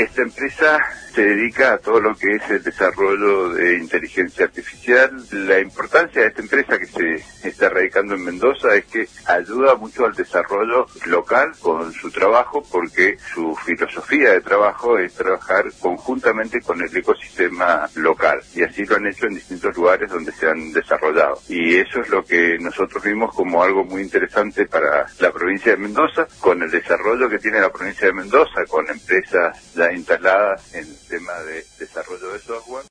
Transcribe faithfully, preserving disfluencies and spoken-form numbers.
Esta empresa se dedica a todo lo que es el desarrollo de inteligencia artificial. La importancia de esta empresa que se está radicando en Mendoza es que ayuda mucho al desarrollo local con su trabajo, porque su filosofía de trabajo es trabajar conjuntamente con el ecosistema local, y así lo han hecho en distintos lugares donde se han desarrollado. Y eso es lo que nosotros vimos como algo muy interesante para la provincia de Mendoza, con el desarrollo que tiene la provincia de Mendoza, con empresas ya instaladas en el tema de desarrollo de software.